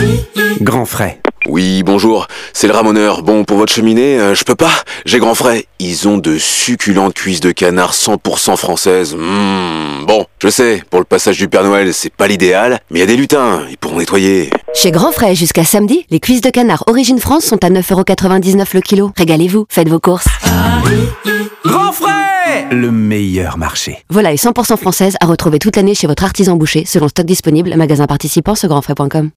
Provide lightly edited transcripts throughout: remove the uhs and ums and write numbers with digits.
Grand frais. Oui, bonjour, c'est le ramoneur. Bon, pour votre cheminée, je peux pas, j'ai grand frais. Ils ont de succulentes cuisses de canard 100% françaises. Bon, je sais, pour le passage du Père Noël, c'est pas l'idéal, mais il y a des lutins, ils pourront nettoyer. Chez Grand Frais, jusqu'à samedi, les cuisses de canard Origine France sont à 9,99€ le kilo. Régalez-vous, faites vos courses. Grand frais, le meilleur marché. Volaille 100% française à retrouver toute l'année chez votre artisan boucher, selon stock disponible, magasin participant sur grandfrais.com.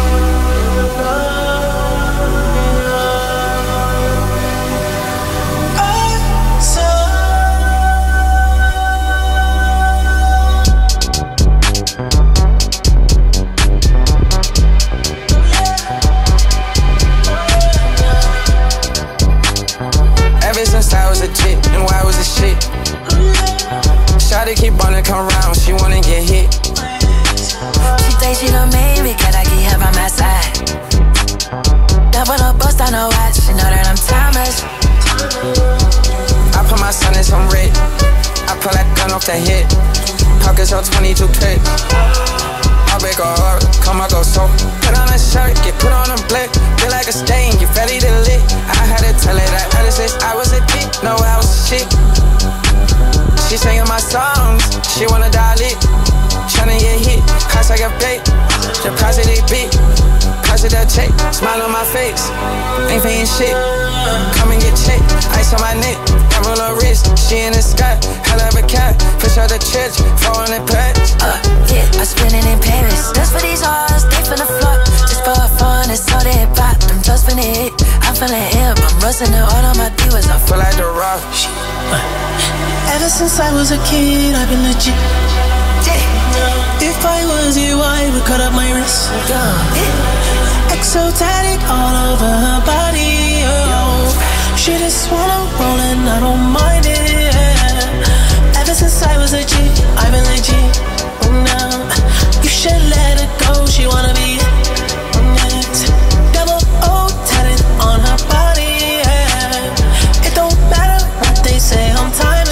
Shawty keep wanna come round, she wanna get hit. She thinks she done made me, can I get her by my side? Double up, bust on her watch, she know that I'm timeless. I put my son in some red, I pull that gun off the hip. Pockets on 22 clip. I break her heart, come I go so. Put on a shirt, get put on a blick. Feel like a stain, get ready to lit. I had to tell her that ever since I was a kid, no I was shit. She singing my songs, she wanna dial it. Tryna get hit, cost like a bait. The price of they beat, cost of that check. Smile on my face, ain't paying shit. Come and get checked, ice on my neck. Emerald on wrist, she in the sky. Hell of a cat, push out the church, 400 packs. Yeah, I spend it in Paris. Just for these hoes, they finna float. Just for fun, it's all they pop. I'm just finna hit, I'm feeling hip. I'm rusting it all on my divas, I feel like the rock. Ever since I was a kid, I've been legit. If I was you, I would cut up my wrist. Exotic all over her body. Oh. She just wanna roll and I don't mind it. Ever since I was a G, I've been legit. Now you should let her go. She wanna be next. Double O tatted on her body. It don't matter what they say, I'm timeless.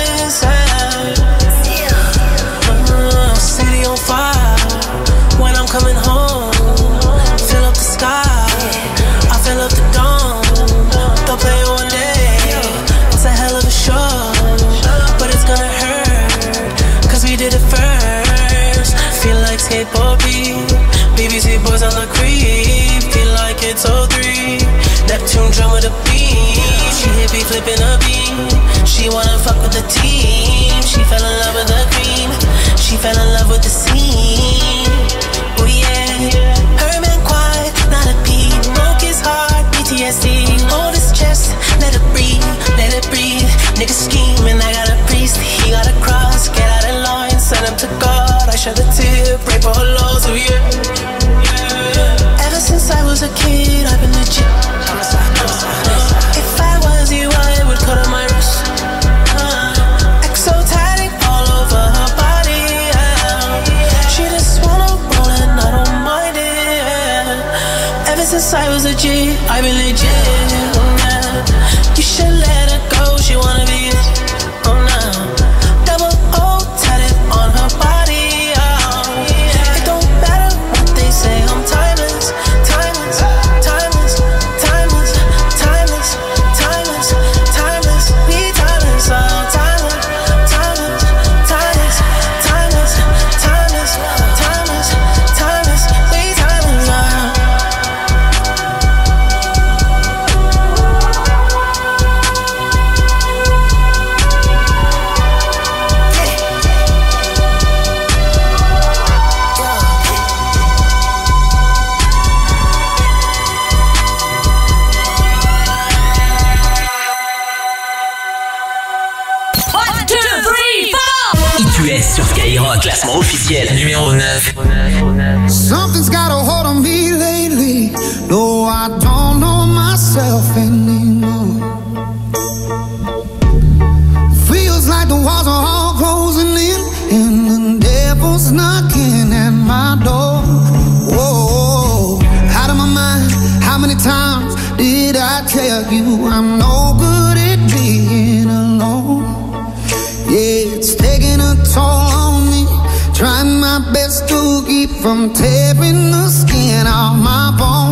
City on fire when I'm coming home. Fill up the sky, I fill up the dome. Don't play one day, it's a hell of a show. But it's gonna hurt, cause we did it first. Feel like skateboard beat, BBC boys on the creep. Feel like it's 03, Neptune drum with a beat. She hit me flipping a beat. She wanna fuck with the team. She fell in love with the cream. She fell in love with the scene. Oh yeah. Her man quiet, not a peep. Broke his heart, PTSD. Hold his chest, let it breathe, let it breathe. Niggas scheming, I got a priest. He got a cross, get out of line. Send him to God, I shed a tear. Pray for her loss, oh yeah. Ever since I was a kid, I've been legit. If I was you, I would cut on my wrist. Exotic all over her body. She just wanna roll and I don't mind it. Ever since I was a G, I've been legit. You should let her go, she wanna be it. Oh no. Double O tatted on her body. It don't matter what they say, I'm timeless. Timeless, timeless, timeless, timeless, timeless, timeless. We timeless, oh timeless, timeless, timeless, timeless, timeless, timeless, timeless. We timeless, oh. ITUS sur Skyrock, classement officiel numéro 9. Something's got a hold on me lately. No, I don't know myself anymore. Feels like the walls are all closing in and the devil's knocking at my door. Whoa, out of my mind. How many times did I tell you I'm no good at being alone? Yeah, it's taking a toll on me. Trying my best to keep from tearing the skin off my bones.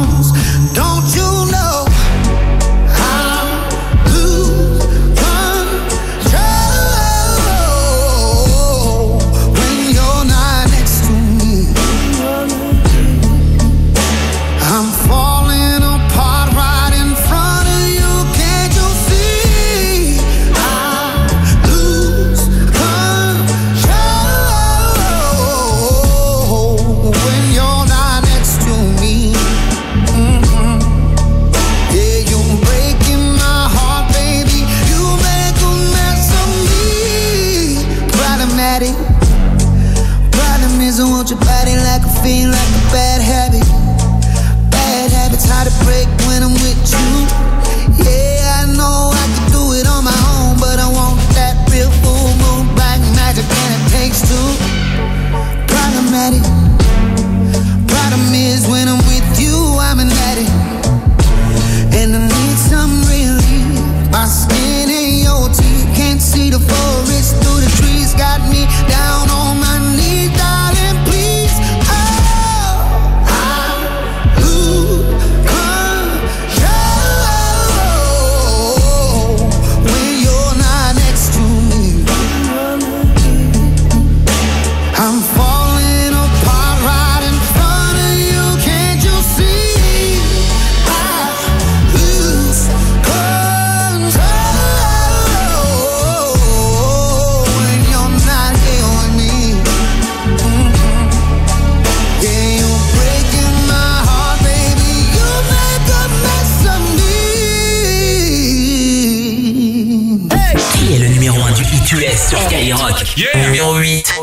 Numéro 8.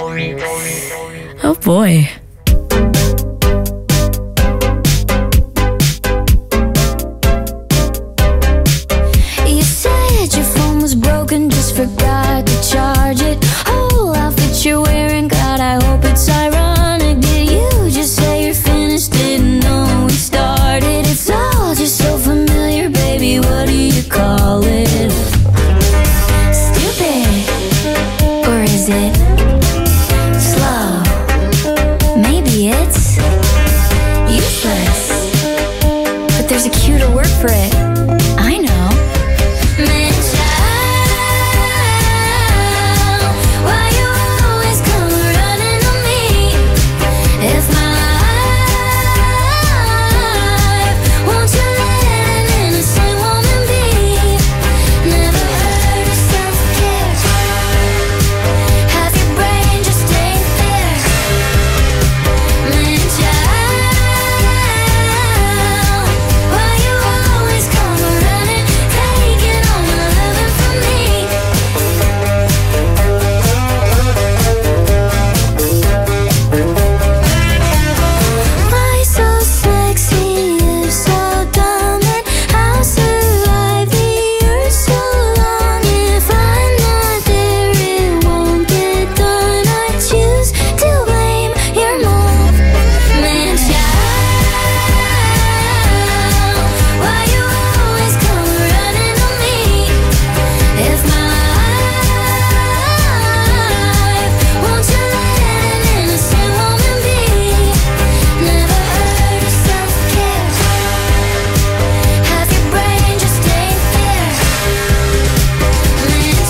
Oh boy. You said your phone was broken, just forgot to charge it. Whole outfit you're wearing, God, I hope it's ironic. Did you just say you're finished? Didn't know we started. It's all just so familiar, baby. What do you call it? Stupid, or is it slow? Maybe it's useless, but there's a cuter word for it. I know. Man, child, why you always come running to me? If my life, won't you let an innocent woman be? Never heard of self-care. Half your brain just ain't there. Man, child, why you always come running, taking all my loving from me? Why so sexy, you're so dumb, and I'll survive the earth so long. If I'm not there, it won't get done. I choose to blame your mom. Man, child, why you always come running to me? If my life, won't you let an innocent woman be? Never heard of self-care. Half your brain just ain't there. Man,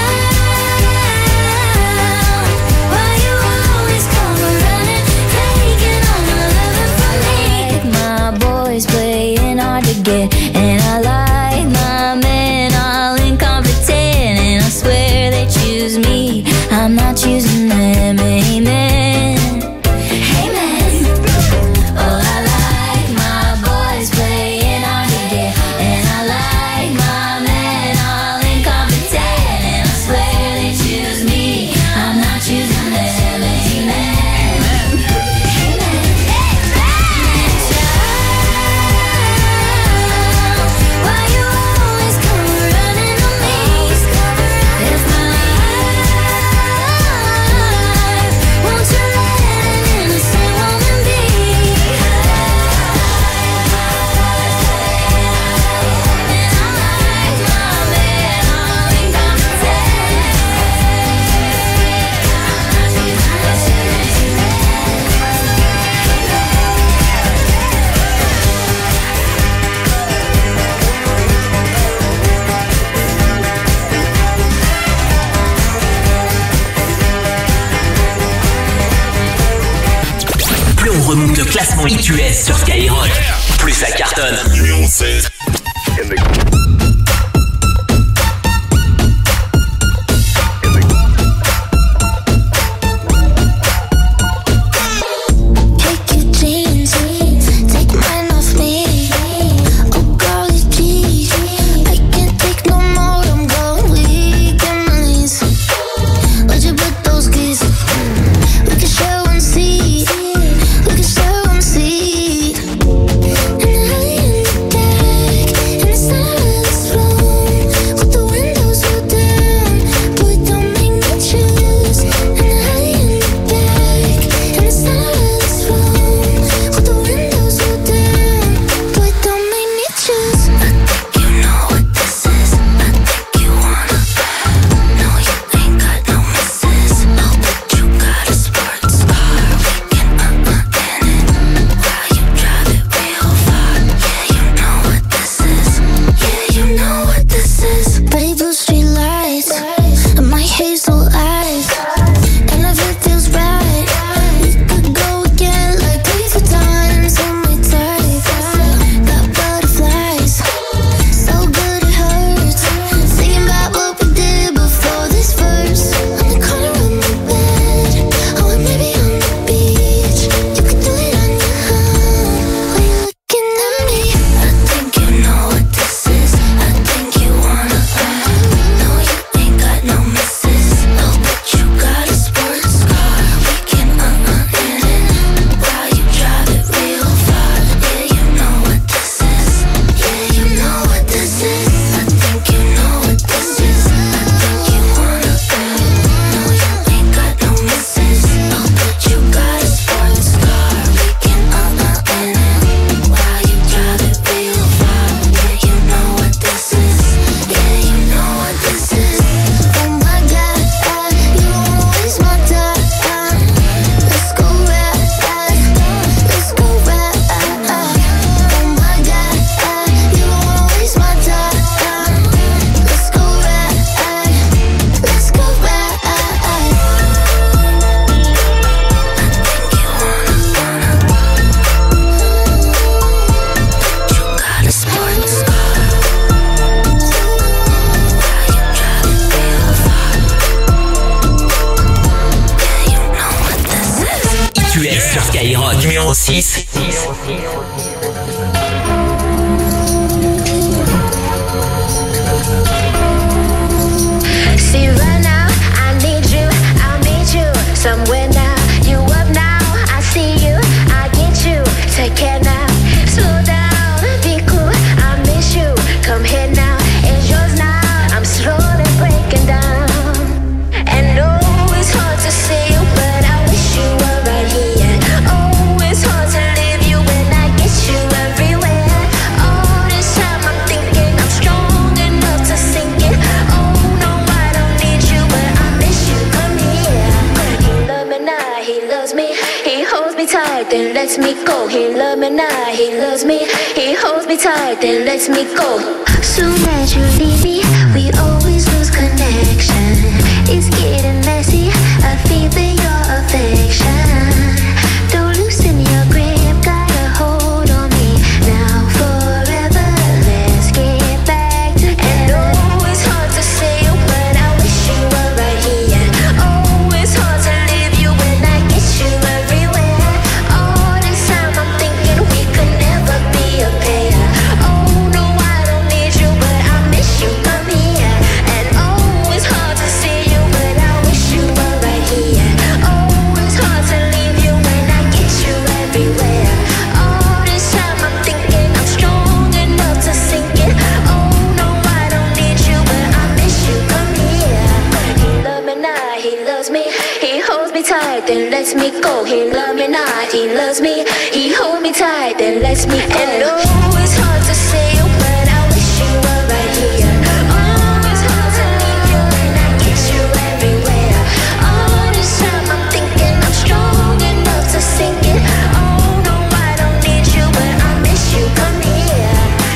child, why you always come running, taking all my loving from me? My boys playing hard to get, and I like my men all incompetent, and I swear they choose me, I'm not choosing them. Amen. Amen. Oh, I like my boys playing hard to get, and I like my men all incompetent, and I swear they choose me, I'm not choosing them. Amen. Why you always come running to me? If my life, won't you let an innocent woman be? And I like my man all incompetent. Plus on remonte le classement IQS sur Skyrock, plus ça cartonne. Numéro 16. Take your jeans, take mine off me. Oh, girlie, please, I can't take no more. I'm going weak in my knees. Where'd you put those keys? We can share one seat. We can share one seat. And early in the dark, in the sun. 06. See right now, I need you, I'll meet you somewhere now. You up now, I see you, I get you. Take care now, slow down, be cool, I miss you. Come here now, it's yours now. I'm slowly breaking down. And oh, it's hard to see you, but I wish you were right here. Oh, it's hard to leave you when I get you everywhere. All this time I'm thinking I'm strong enough to sink it. Oh no, I don't need you, but I miss you. Come here. He loves me now, he loves me. He holds me tight, then lets me go. He loves me now, he loves me. He holds me tight, then lets me go. Soon as you leave me, we always lose connection. It's getting messy, I feel your affection. Don't loosen your grip, got a hold on me. Now forever, let's get back together. And oh, it's hard to say you, but I wish you were right here. Oh, it's hard to leave you when I get you everywhere. All this time I'm thinking we could never be a pair. Oh no, I don't need you, but I miss you. Come here. And oh, it's hard to see you, but I wish you were right here. Oh, it's hard to leave you when I get you everywhere. All this time I'm thinking I'm strong enough to sink it. Oh no, I don't need you, but I miss you. Come here. He loves me now, he loves me. He holds me tight, then lets me go. He loves me now, he loves me. He holds me tight, then lets me go. And oh, it's hard to say you, but I wish you were right here. Oh, it's hard to leave you when I get you everywhere. All this time I'm thinking I'm strong enough to sink it. Oh no, I don't need you, but I miss you. Come here.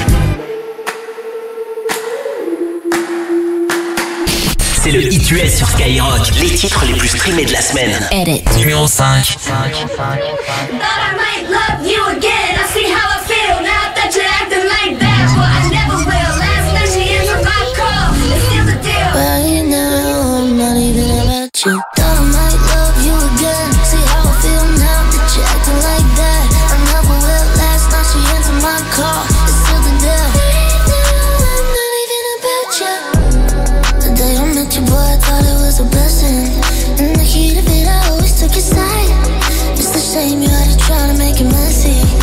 C'est le Hit US sur Skyrock. Les titres les plus streamés de la semaine. Edit. Numéro 5. Thought I might love you again. I see how I feel now that you're acting like that. But I never will. Last night she answered my call. It's still the deal. Right now, I'm not even about you. Thought I might love you again. See how I feel now that you're acting like that. I never will. Last night she answered my call. It's still the deal. Right now, I'm not even about you. The day I met you, boy, I thought it was a blessing. In the heat of it, I always took your side. It's the shame you had to try to make it messy.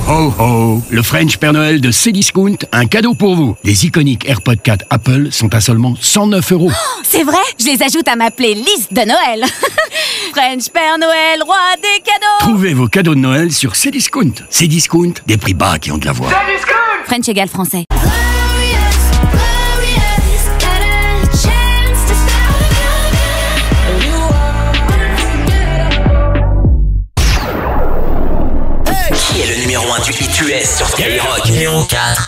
ho ho! Le French Père Noël de Cdiscount, un cadeau pour vous. Les iconiques AirPods 4 Apple sont à seulement 109 €. Oh, c'est vrai? Je les ajoute à ma playlist de Noël. French Père Noël, roi des cadeaux. Trouvez vos cadeaux de Noël sur Cdiscount. Cdiscount, des prix bas qui ont de la voix. French égale français. Qui est le numéro 1 du hit US sur Skyrock? Numéro 4.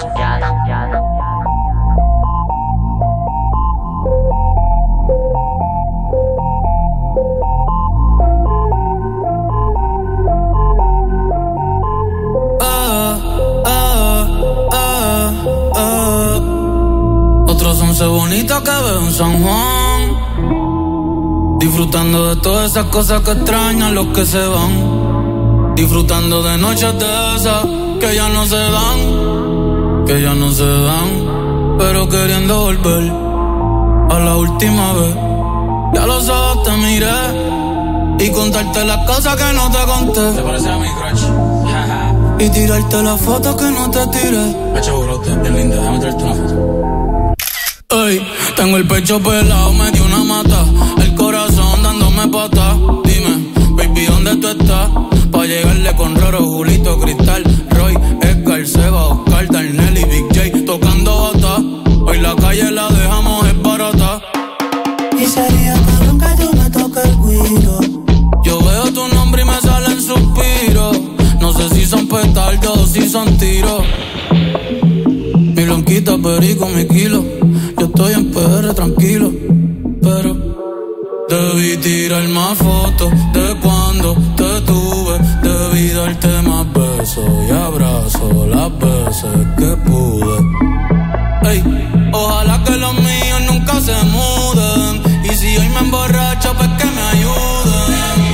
Otros 11 bonitos que veo en San Juan, disfrutando de todas esas cosas que extrañan los que se van. Disfrutando de noches de esas que ya no se dan, que ya no se dan, pero queriendo volver a la última vez. Ya los ojos te miré y contarte las cosas que no te conté. Te parece a mi crush. Y tirarte las fotos que no te tiré. Pecho brote, bien linda, déjame tirarte una foto. Ey, tengo el pecho pelado, me dio una mata, el corazón dándome patas. Dime, baby, ¿dónde tú estás? Pa' llegarle con Roro, Julito, Cristal, Roy, Edgar, Seba, Oscar, Darnell y Big J tocando bata. Hoy la calle la dejamos es barata. Y sería cabrón que tú me toques el guiro. Yo veo tu nombre y me salen suspiros. No sé si son petardos o si son tiros. Mi blanquita, perico, mi kilo. Yo estoy en PR tranquilo, pero debí tirar más fotos de cuando te tuve. Debí darte más besos y abrazos las veces que pude. Ey, ojalá que los míos nunca se muden. Y si hoy me emborracho, pues que me ayuden.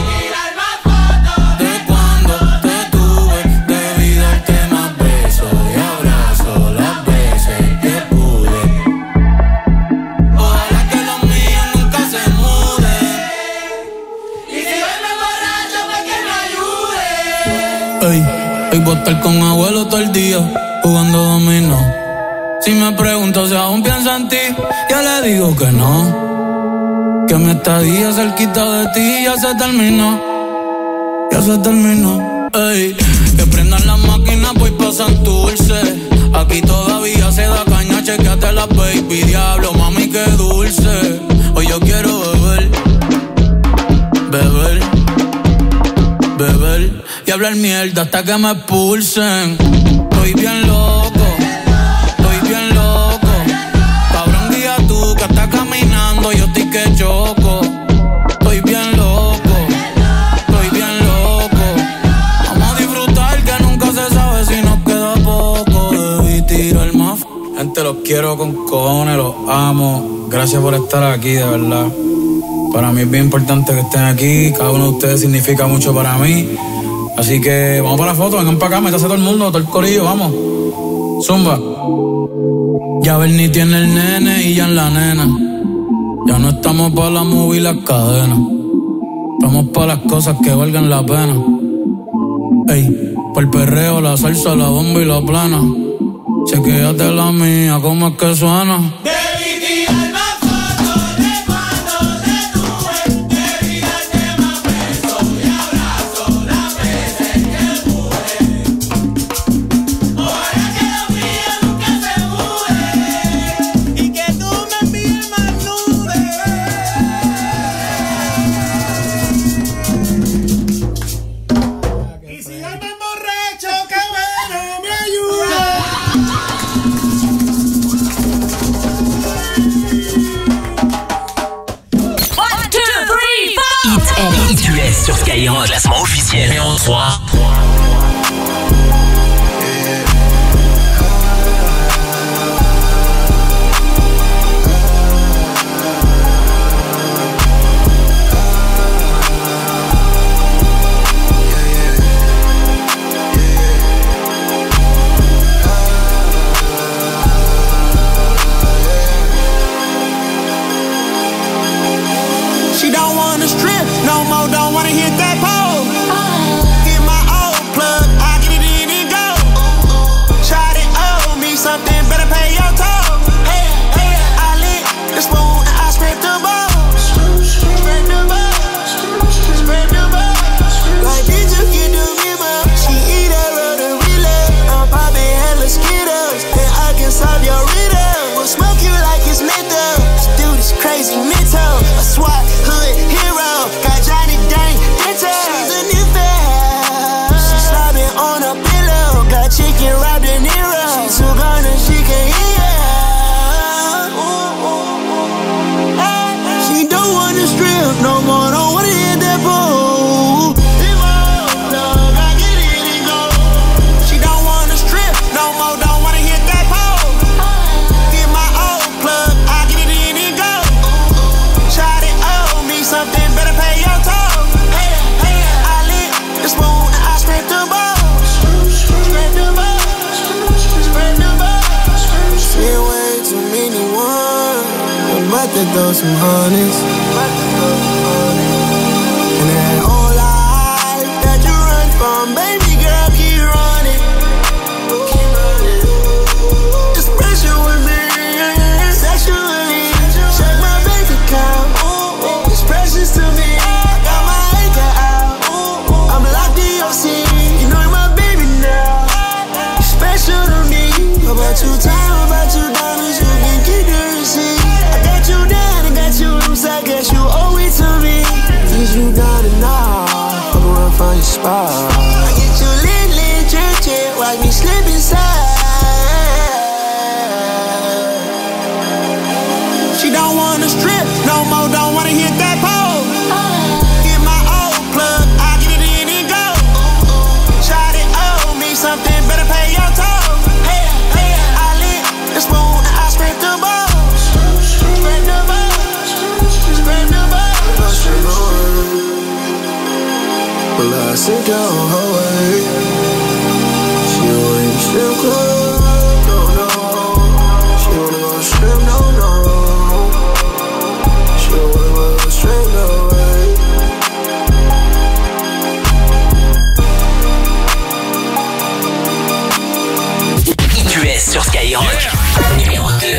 Hoy voy a estar con abuelo todo el día jugando dominó. Si me pregunto si aún pienso en ti, yo le digo que no. Que mi estadía cerquita de ti ya se terminó. Ya se terminó. Ey, que prendan las máquinas, voy pa' Santurce. Aquí todavía se da caña, chequeate la baby. Diablo, mami, qué dulce. Hoy yo quiero beber, beber, beber y hablar mierda hasta que me expulsen. Estoy bien loco, estoy bien loco. Cabrón, guía tú que estás caminando, yo estoy que choco. Estoy bien loco, estoy bien loco. Vamos a disfrutar que nunca se sabe si nos queda poco. Debí tirar más. Gente, los quiero con cojones, los amo. Gracias por estar aquí, de verdad. Para mí es bien importante que estén aquí. Cada uno de ustedes significa mucho para mí. Así que vamos para la foto, vengan para acá, métase todo el mundo, todo el corillo, vamos. Zumba. Ya Bernie tiene el nene y ya en la nena. Ya no estamos para la movie y las cadenas. Estamos para las cosas que valgan la pena. Ey, por el perreo, la salsa, la bomba y la plana. Chequéate la mía, cómo es que suena. Sur Skyrock, classement officiel numéro 3. She don't wanna strip no more, don't wanna hit that pole. Get my old plug, I get it throw some hundreds. And that whole life that you run from, baby girl, keep running. It's pressure with me, sexually. Check my bank account, it's precious to me. I got my anchor out, I'm locked in your scene. You know you're my baby now, you're special to me. About you time, about you diamonds, you can keep the receipt. I got you down, I got you loose, I guess you owe it to me. Since you down and out, I'm gonna find your spot. I get you lit, drink, watch me slip inside. She don't wanna strip no more, don't wanna hit that pole. Get my old plug, I get it in and go. Shot it, owe me something, better pay your toll. Hey, I lit the spoon and I scrape the balls. Scrape the balls, scrape the balls. Well, I sink your whole way. She don't even strip club, no. She wanna go strip, no. She don't wanna go straight, no way. IQS sur Skyrock. Numéro 2.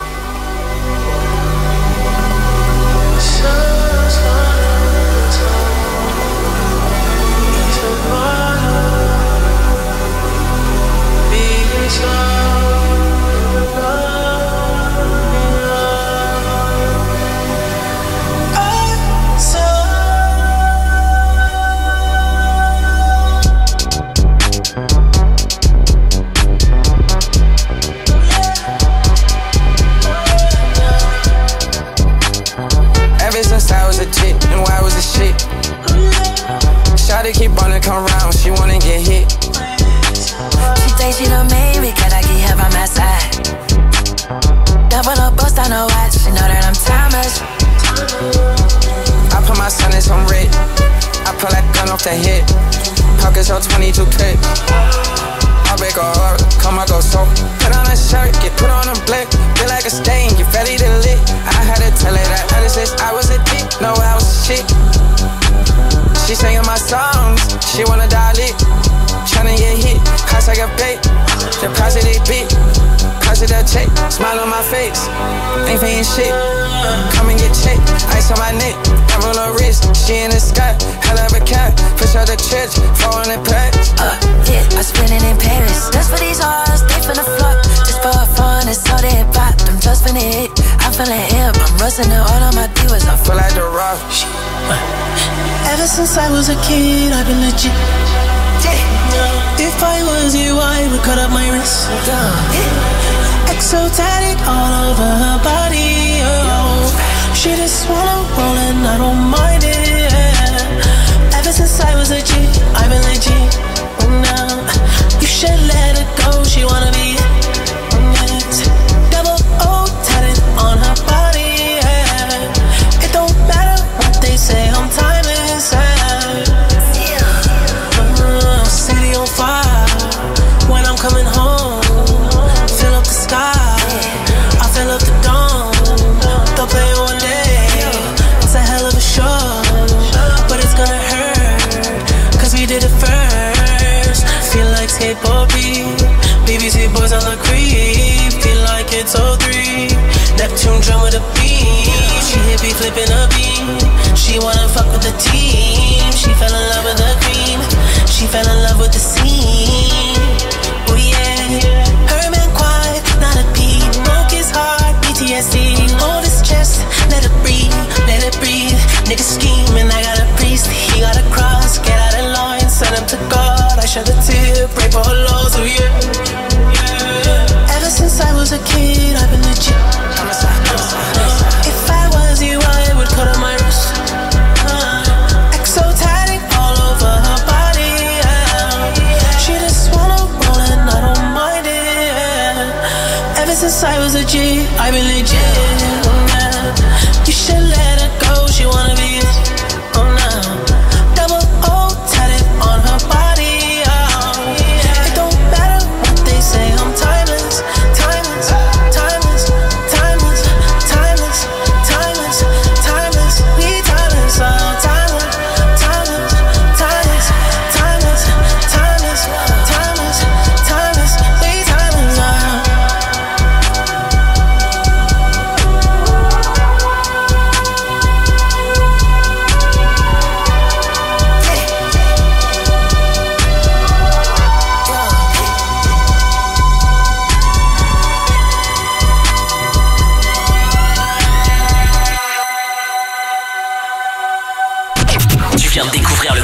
Shawty keep wanna come round, she wanna get hit. She thinks she done made me, cause I keep her by my side. Double up, bust on her watch, she know that I'm timeless. I put my son in some red, I pull that gun off the hip. Pockets on 22 clip. I break her heart, come I go so. Put on a shirt, get put on a blick. Feel like a stain, get ready to lit. I had to tell her that ever since I was a dick. No, I was shit. She singing my songs, she wanna dial it. Tryna get hit, cost like a bait. Deposit it big, cost it a check. Smile on my face, ain't paying shit. Come and get checked, ice on my neck. I roll her wrist, she in the sky. Hell of a cat, push out the church, 400 packs. Yeah, I spend it in Paris. Just for these hoes, they finna flop. Just for fun, it's all they pop. I'm just finna hit, I'm feeling hip. I'm rusting it all on my divas, I feel like the rock. Ever since I was a kid, I've been legit. If I was you, I would cut up my wrist. Exotic all over her body. Oh. She just wanna roll and I don't mind it. Ever since I was a G, I've been legit. Now you should let her go. She wanna be it. Double O tatted on her body. Yeah. It don't matter what they say. I'm timeless. City on fire. When I'm coming home, fill up the sky. I fill up the dome. They'll play one day. It's a hell of a show, but it's gonna hurt, cause we did it first. Feel like skateboard beat. BBC boys on the creep. Feel like it's 03. Neptune drum with a beat. She hit me flipping a beat. She wanna fuck with the team. She fell in love with the cream. She fell in love with the scene. Oh yeah. Her man quiet, not a peep. Broke his heart, PTSD. Hold his chest, let it breathe, let it breathe. Nigga scheming, I got a priest. He got a cross, get out of line, send him to God. I shed a tear, pray for her loss, oh yeah. Ever since I was a kid, I've been legit. If I was you, I would cut on my wrist. Exotic all over her body. She just wanna roll and I don't mind it. Ever since I was a G, I've been legit. You should let her go, she wanna be it. Oh no. Double O tatted on her body. It don't matter what they say, I'm timeless, timeless, timeless, timeless.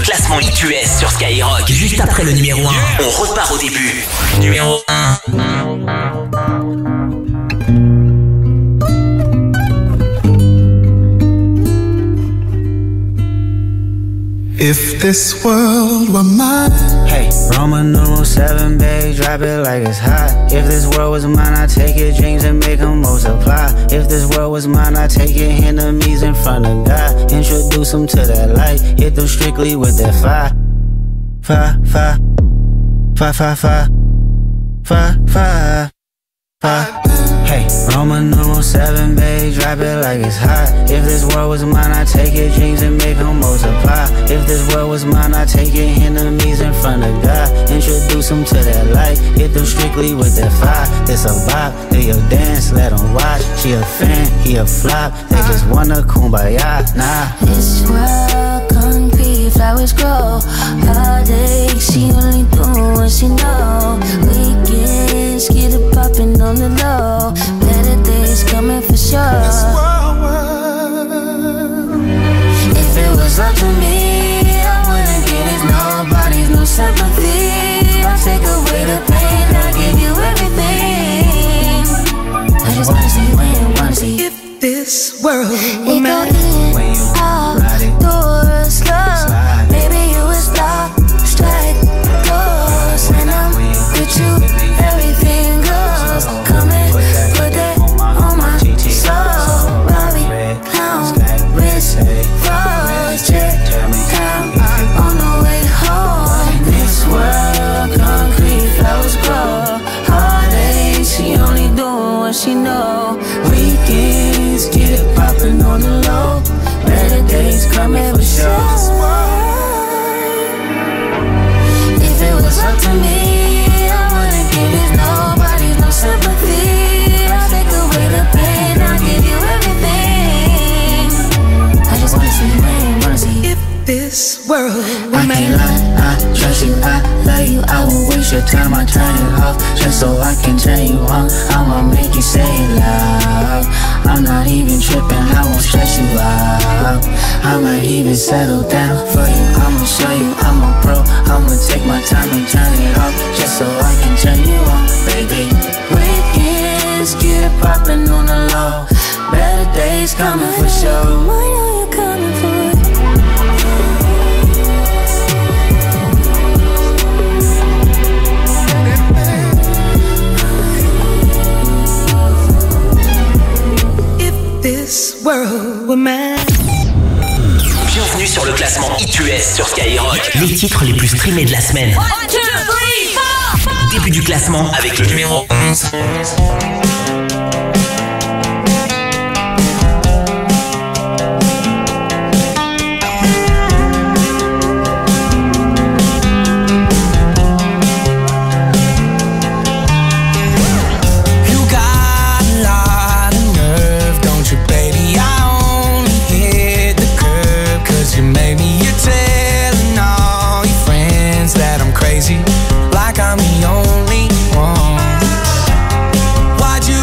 classement ITUS sur Skyrock. Juste après le numéro 1, on repart au début. Numéro 1. If this world were mine. Hey, Roman numeral 7, babe, drop it like it's hot. If this world was mine, I'd take your dreams and make them multiply. If this world was mine, I'd take your enemies in front of God. Introduce them to that light, hit them strictly with that fire. Fire, fire, fire, fire, fire, fire, fire, fire. Hey, Roman numeral 7, babe, drop it like it's hot. If this world was mine, I'd take your dreams and make them multiply. If this world was mine, I'd take your enemies in front of God. Introduce them to that light, hit them strictly with that fire. This a vibe, they a dance, let them watch. She a fan, he a flop, they just wanna kumbaya, nah. This world concrete, flowers grow. Heartache, she only do what she know. Weekends, get it poppin' on the low. Better days coming for sure. If it was up to me, I wouldn't give it nobody's no sympathy. I'll take away the pain, I'll give you everything. I just wanna see when, wanna see if this world were mine. When you ride it, door slow. Baby, you would stop, strike, goes. And I'm with you, everything goes. Come and put that on my soul. Robbie, clown, wrist, froze, jet, down on the way home. This world, concrete, flowers grow. Heartache, she only doing what she know. Weekends, get it poppin' on the low. Better days coming for sure. If it was up to me, I wouldn't give it nobody's no sympathy. I'll take away the pain, I'll give you everything. I just wanna see you win, wanna see if this world were I can't lie, I trust you, I love you. I won't waste your time, I turn it off just so I can turn you on. I'ma make you say it loud. I'm not even tripping, I won't stress you out. I'ma even settle down for you. I'ma show you I'm a pro. I'ma take my time and turn it off just so I can turn you on, baby. Weekends, get it poppin' on the low. Better days coming for sure. I know you're coming for it. This world were mine. Bienvenue sur le classement ITUS sur Skyrock. Les titres les plus streamés de la semaine. 1, 2, 3, 4. Début du classement avec le numéro 11. Like I'm the only one. Why'd you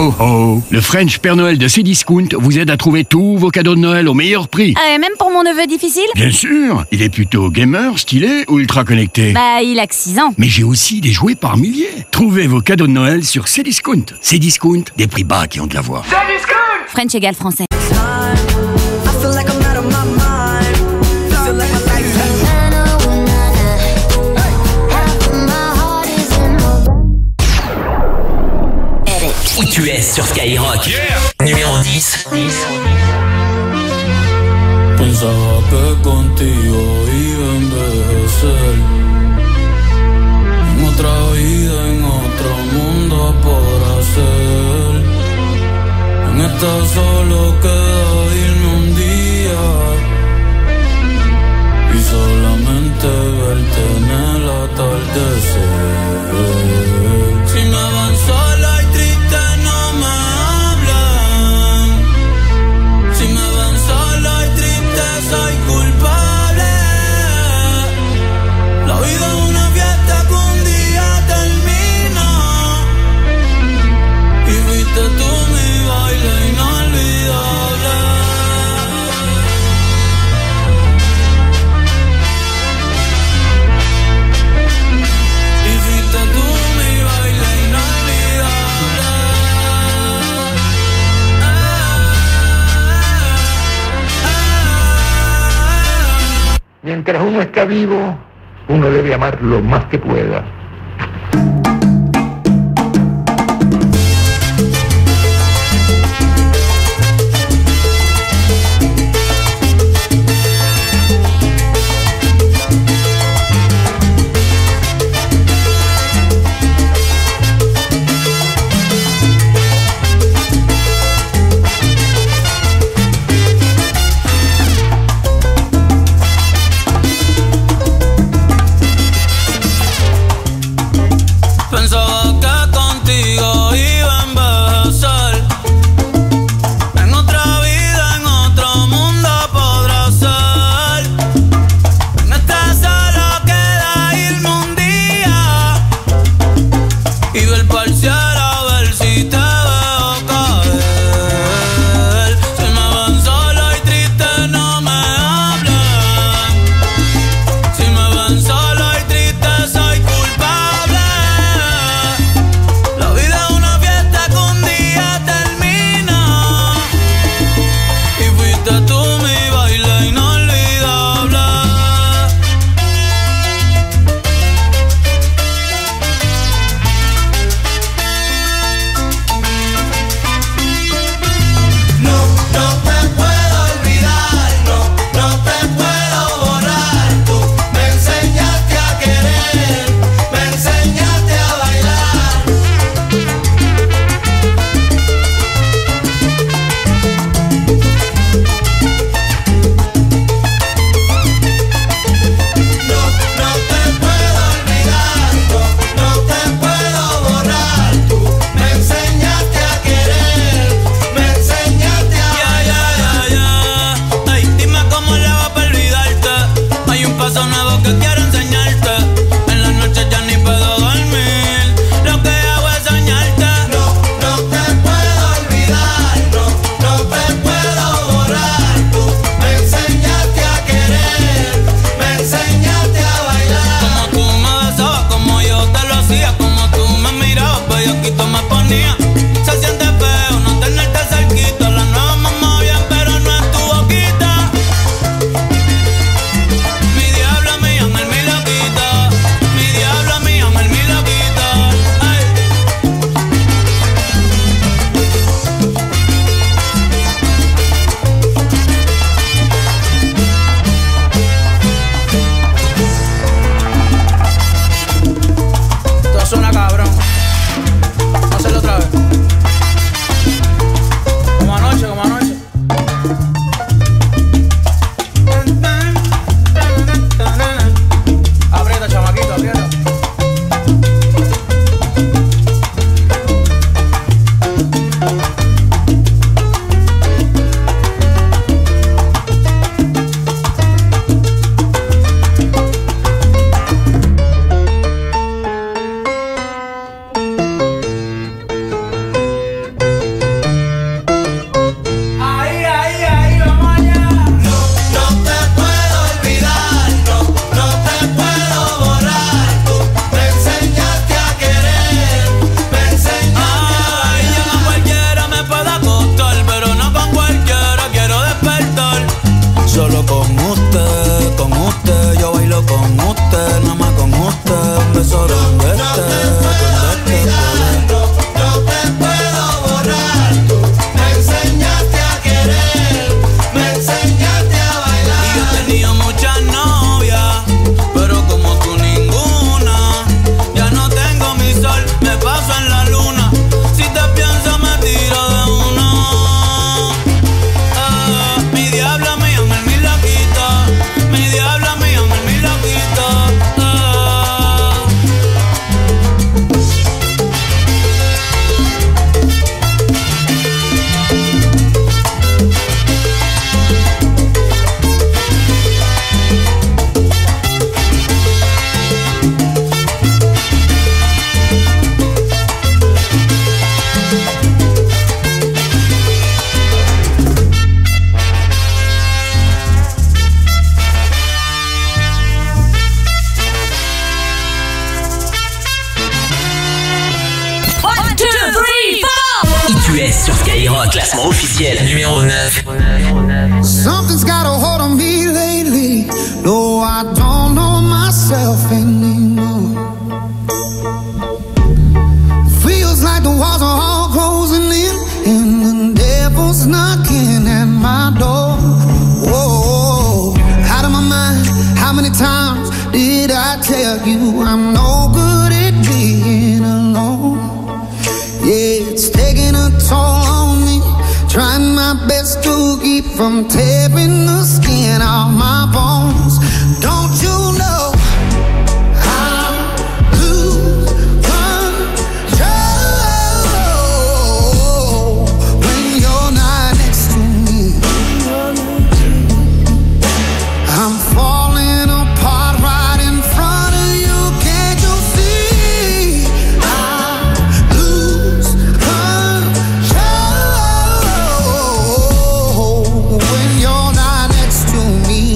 Ho ho! Le French Père Noël de Cdiscount vous aide à trouver tous vos cadeaux de Noël au meilleur prix. Ah, et même pour mon neveu difficile? Bien sûr! Il est plutôt gamer, stylé ou ultra connecté? Bah, il a que 6 ans. Mais j'ai aussi des jouets par milliers. Trouvez vos cadeaux de Noël sur Cdiscount. Cdiscount, des prix bas qui ont de la voix. French égale français. ITUS sur Skyrock. Numéro 10. Pensaba que contigo iba a envejecer. En otra vida, en otro mundo por hacer. En esta solo queda irme un día. Y solamente verte en el atardecer. Si me van sola y triste no me hablan. Si me van sola y triste soy culpable. La vida es una fiesta que un día termina. Y fuiste tú mi baile inolvidable. Y fuiste tú mi baile inolvidable. Mientras uno está vivo, uno debe amar lo más que pueda. Skyrock, classement officiel numéro 9. Something's got a hold on me lately. No, I don't know myself anymore. Feels like the walls are all closing in, and the devil's knocking at my door. Whoa, out of my mind. How many times did I tell you I'm no good at being alone? Yeah, it's taking a toll on me. Trying my best to keep from tearing the skin off my bones. Don't you know I lose control when you're not next to me? I'm falling apart right in front of you. Can't you see? I lose control when you're not next to me.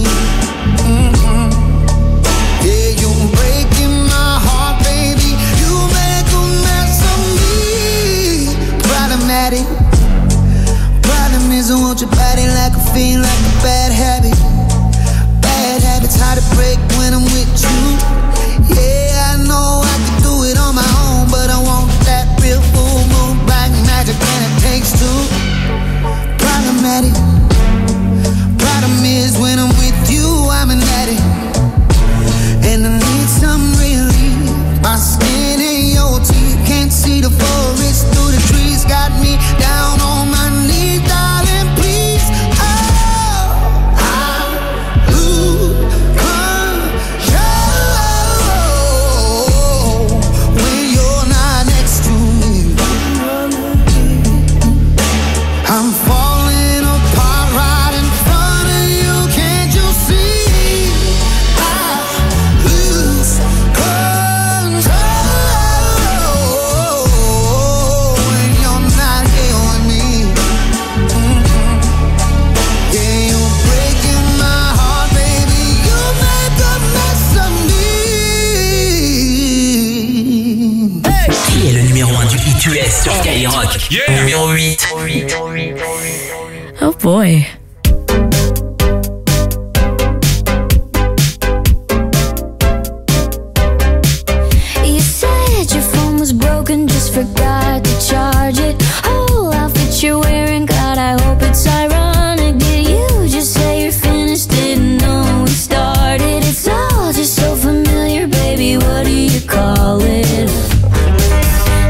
Yeah, you're breaking my heart, baby. You make a mess of me. Problematic. Problem is I want your body like a fiend, like a bad habit. Bad habits hard to break when I'm with you. Yeah, I know I can do it on my own, but I want that real full moon black magic, and it takes two. Problematic. Problem is when I'm with you, I'm an addict, and I need some relief. My skin ain't your teeth, can't see the forest through the trees. Got me down on my knees, darling, please. Oh, I lose control when you're not next to me. I'm falling apart right in front of you. Can't you see? I lose control when you're not here with me. Yeah, you're breaking my heart, baby. You make a mess of me. Qui est le numéro 1 du hit US sur Skyrock? Numéro 8. Oh boy. You said your phone was broken, just forgot to charge it. Whole outfit you're wearing, God, I hope it's ironic. Did you just say you're finished? Didn't know we started. It's all just so familiar, baby. What do you call it?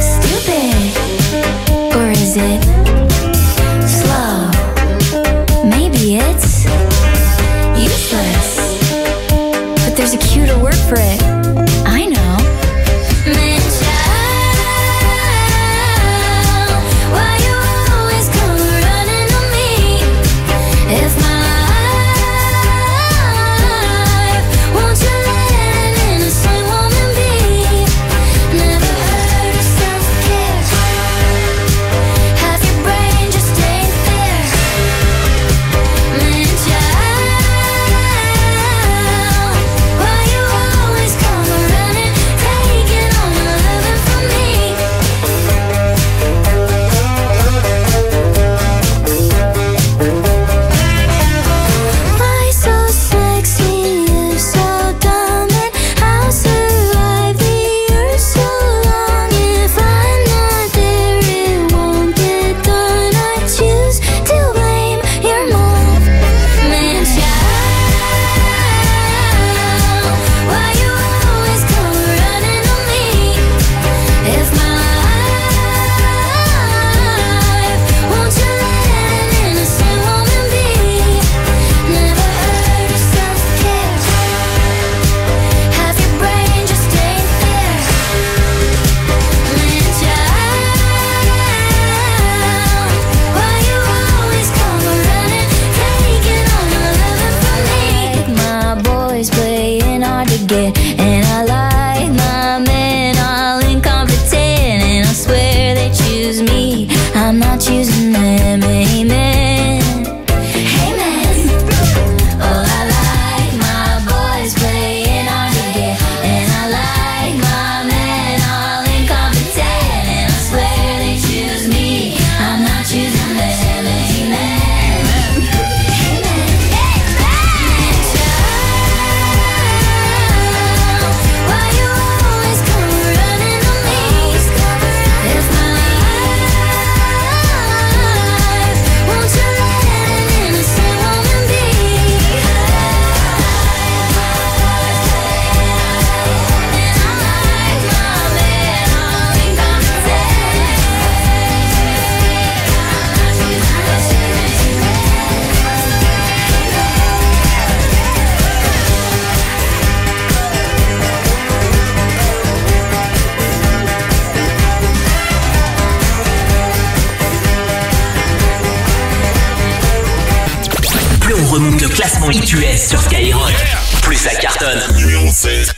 Stupid, or is it slow? classement ITUS sur Skyrock. Plus ça cartonne. Numéro 16.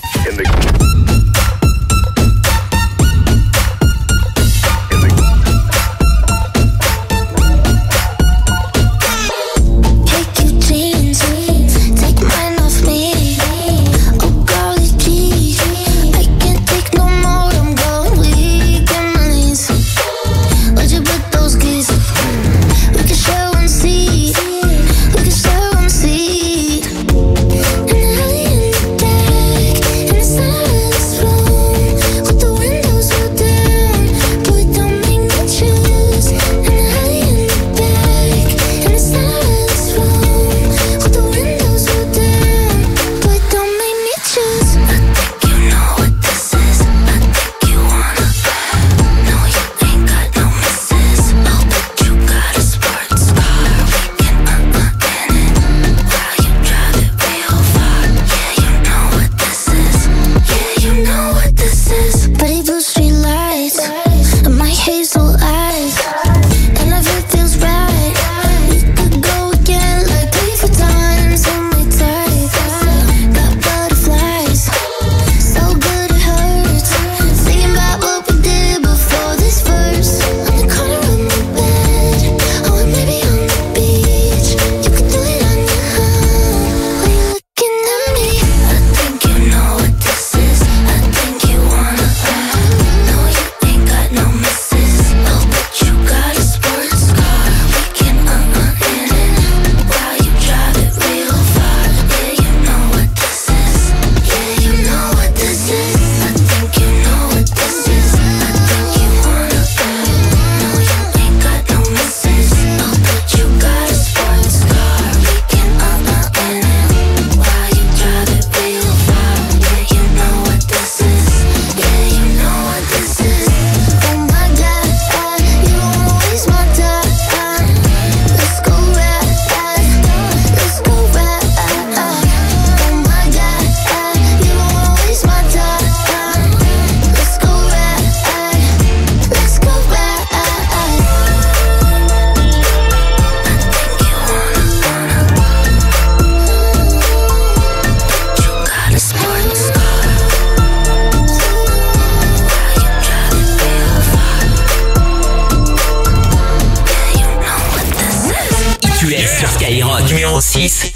Numéro 6.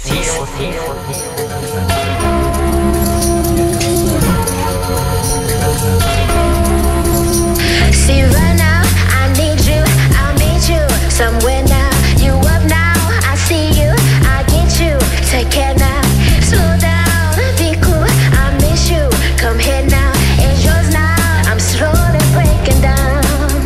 See right now, I need you, I'll meet you somewhere now. You up now, I see you, I get you. Take care now, slow down, be cool, I miss you. Come here now, it's yours now. I'm slowly breaking down.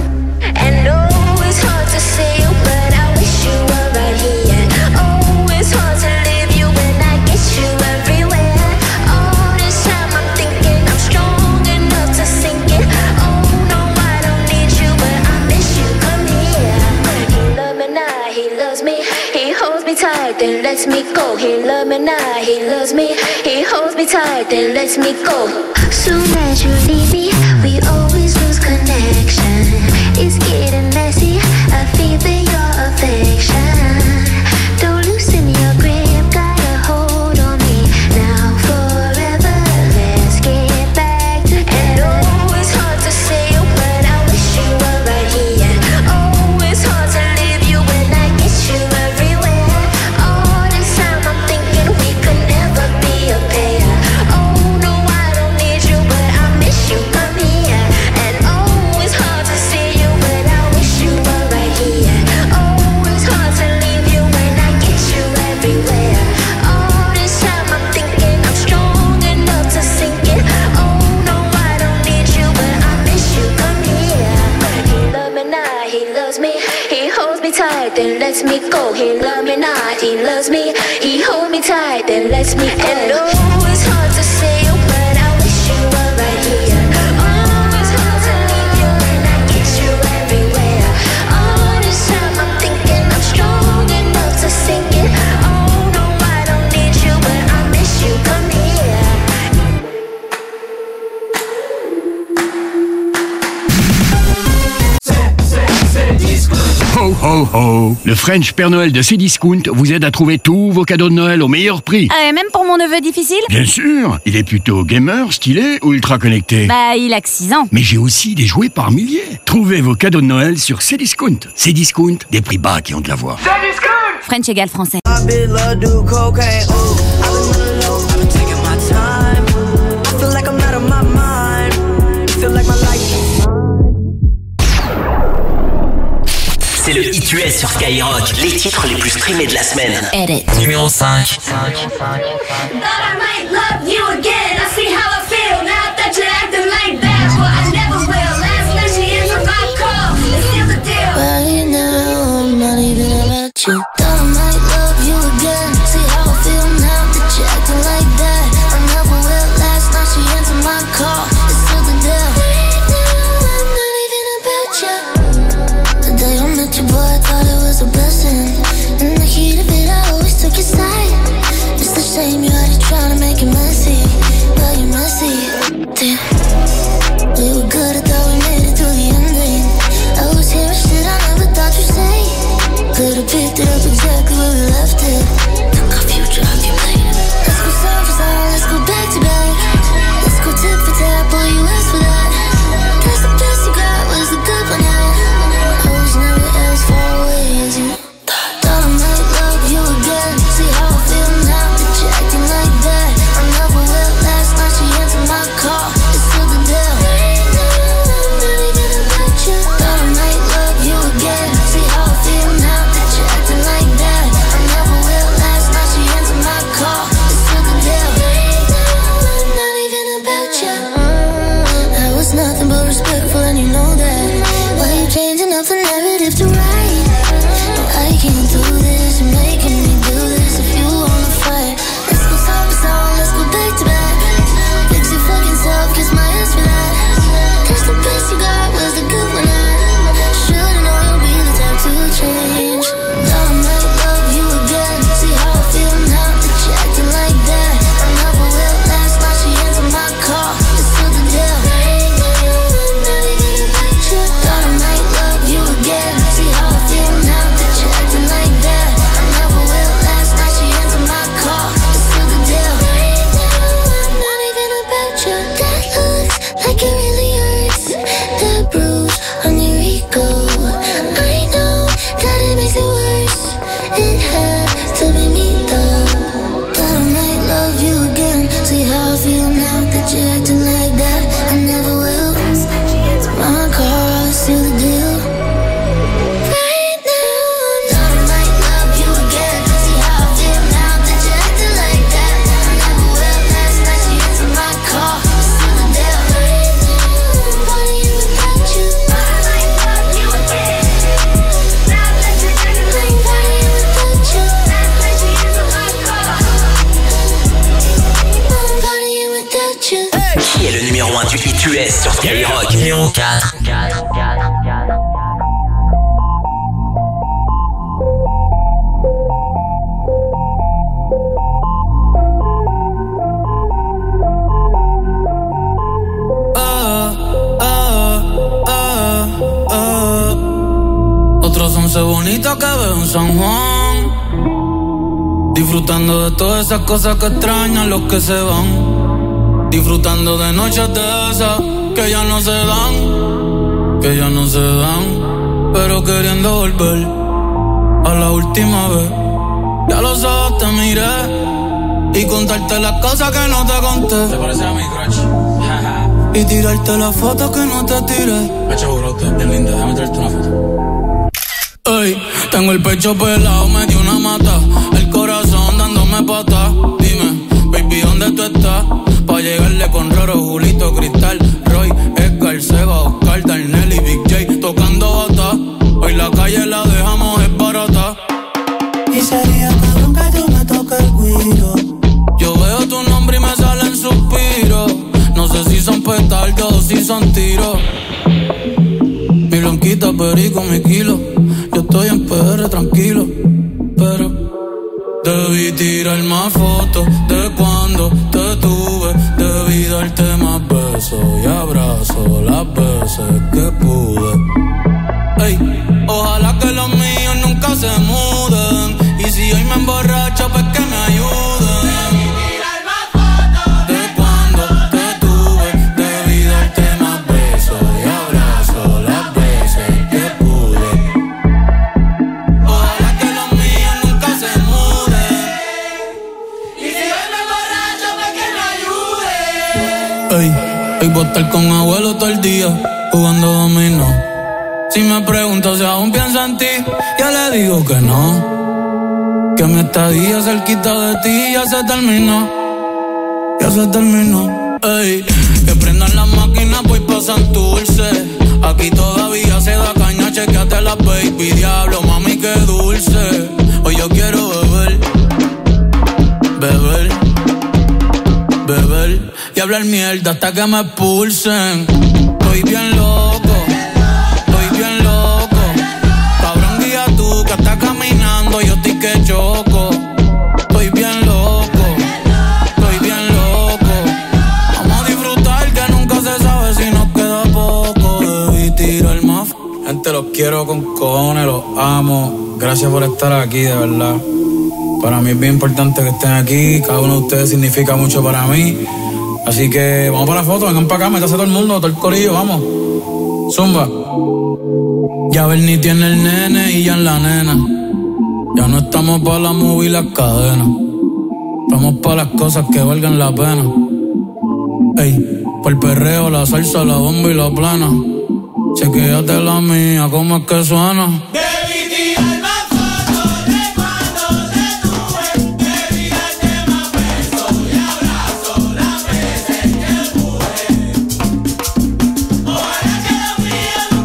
And oh, it's hard to see you, but I wish you were right here. Oh, it's hard to leave you when I get you everywhere. All this time I'm thinking I'm strong enough to sink it. Oh no, I don't need you, but I miss you. Come here. He loves me now, he loves me. He holds me tight, then lets me go. He loves me now, he loves me. He holds me tight, then lets me go. Soon as you leave me, we always lose connection. It's getting messy, I feel your affection. Don't loosen your grip, got a hold on me. Now forever, let's get back together. And oh, it's hard to say you, but I wish you were right here. Oh, it's hard to leave you when I get you everywhere. All this time I'm thinking we could never be a pair. Oh no, I don't need you, but I miss you. Come here. And oh, it's hard to see you, but I wish you were right here. Oh, it's hard to leave you when I get you everywhere. All this time I'm thinking I'm strong enough to sink it. Oh no, I don't need you, but I miss you. Come here. He loves me now, he loves me. He holds me tight, then lets me go. He loves me now, he loves me. He holds me tight, then lets me go. And oh, it's hard to say you, but I wish you were right here. Oh, it's hard to leave you when I get you everywhere. All this time I'm thinking I'm strong enough to sink it. Oh no, I don't need you, but I miss you. Come here. Ho ho ho. Le French Père Noël de Cdiscount vous aide à trouver tous vos cadeaux de Noël au meilleur prix. Même pour mon neveu difficile? Bien sûr, il est plutôt gamer, stylé ou ultra connecté? Bah, il a que 6 ans. Mais j'ai aussi des jouets par milliers. Trouvez vos cadeaux de Noël sur Cdiscount. Cdiscount, des prix bas qui ont de la voix. French égale français. C'est le Hit US sur Skyrock. Les titres les plus streamés de la semaine. Edit. Numéro 5. Thought I might love you again. I see how I feel now that you're acting like that. But I never will. Last night she answered my call. It's still the deal. Right now, I'm not even about you. Thought I might love you again. See how I feel now that you're acting like that. I never will. Last night she answered my call. It's still the deal. Right now, I'm not even about you. The day I met you, boy, I thought it was a blessing. In the heat of it, I always took your side. It's the shame you had to try to make it messy. But you're messy. Damn. We were good, I thought we made it through the ending. I was hearing shit I never thought you'd say. Could've picked it up exactly where we left it. Took our future off your plate. Let's go side for side, let's go back to back. Let's go tip for tap, boy, you asked for that. Guess the best you got was the good one, yeah. I was never as far away as you. Thought I might love you again. See how I feel now that you're acting like that. I never will. Last night she answered my call. It's still the deal. Right now, I'm not even about you. Thought I might love you again. See how I feel now that you're acting like that. I never will. Last night she answered my call. It's still the deal. Right now, I'm not even about you. That was nothing but respectful, and you know that. Why you changing up the narrative to right? No, I can't do this. You're making me do this. If you wanna fight, let's go side by side. Let's go back to back. Fix your fucking self. Kiss my ass for that. Cause the best you got was the good one. Should've known you'll be the type to change. Thought I might love you again. See how I feel now that you're acting like that. I never will. Last night she answered my call. It's still the deal. Right now, I'm not even about you. Thought I might love you again. See how I feel now that you're acting like that. I never will. Last night she answered my call. It's still the deal. Right now, I'm not even about you. That looks like it really hurts. That bruise on your ego. I know that it makes it worse. It had to be me though. Thought I might love you again. See how I feel now that you're acting like that. I never will. My car, I'll seal the deal. Right now, thought I might love you again. See how I feel now that you're acting like that. I never will. Last night she answered my call. It's still the deal. Right now, I'm wanting you without you. I might love you again. Now that you're acting like that. I'm wanting you without you. Last night she answered my call. I'm wanting you without you. Qui est le numéro 1 du Hit US sur Skyrock? Numéro 4. Otros 11 bonitos que veo en San Juan, disfrutando de todas esas cosas que extrañan los que se van, disfrutando de noches de esas que ya no se dan, que ya no se dan, pero queriendo volver a la última vez. Ya los ojos te miré y contarte las cosas que no te conté. ¿Te parece a mi crush? Y tirarte las fotos que no te tiré. Pecho brote, bien linda, déjame tirarte una foto. Ey, tengo el pecho pelado, me dio una mata. El corazón dándome patas. Dime, baby, ¿dónde tú estás? Pa' llegarle con Roro, Julito, Cristal, Roy, Edgar, Seba, Oscar, Darnell y Big J tocando bata. Hoy la calle la dejamos es barata. Y sería cabrón que tú me toques el guiro. Yo veo tu nombre y me salen suspiros. No sé si son petardos o si son tiros. Mi blanquita, perico, mi kilo. Yo estoy en PR tranquilo, pero debí tirar más fotos de cuando te tuve. Debí darte más besos y abrazos las veces que pude. Ey, ojalá que los míos no se muden. Y si hoy me emborracho, pues que me ayuden. De cuando te tuve, debí darte más besos y abrazos las veces que pude. Ojalá que los míos nunca se muden. Y si hoy me emborracho, pues que me ayuden. Ey, hoy voy a estar con abuelo todo el día jugando dominó. Si me pregunto si aún pienso en ti, ya le digo que no. Que mi estadía cerquita de ti ya se terminó. Ya se terminó. Ey, que prendan las máquinas, voy pa' Santurce. Aquí todavía se da caña, chequeate la baby. Diablo, mami, qué dulce. Hoy yo quiero beber, beber, beber y hablar mierda hasta que me expulsen. Estoy bien loco, estoy bien loco. Cabrón, guía tú que estás caminando, yo estoy que choco. Estoy bien loco, estoy bien loco. Vamos a disfrutar que nunca se sabe si nos queda poco. Debí tirar más. Gente, los quiero con cojones, los amo. Gracias por estar aquí, de verdad. Para mí es bien importante que estén aquí. Cada uno de ustedes significa mucho para mí. Así que vamos para la foto, vengan para acá, métase todo el mundo, todo el corillo, vamos. Zumba. Ya Bernie tiene el nene y ya en la nena. Ya no estamos para la movie y las cadenas. Estamos para las cosas que valgan la pena. Ey, por el perreo, la salsa, la bomba y la plana. Chequéate la mía, cómo es que suena. Debí tirar más.